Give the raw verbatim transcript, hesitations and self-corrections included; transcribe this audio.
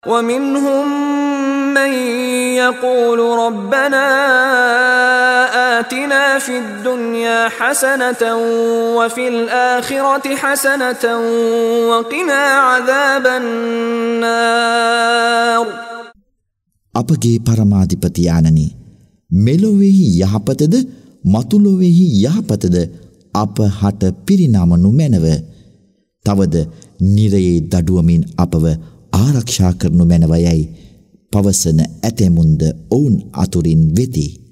ومنهم من يقول ربنا آتنا في الدنيا حسنة وفي الآخرة حسنة وقنا عذاب النار. අපගේ පරමාධිපති ආනනි, මෙලොවෙහි යහපතද මතුලොවෙහි යහපතද අප හට පිරිනමනු මැනව. තවද නිරයේ දඩුවමින් අපව ආරක්ෂා කරනු මැනවයයි පවසන ඇතැමුන්ද ඔවුන් අතුරින් වෙති.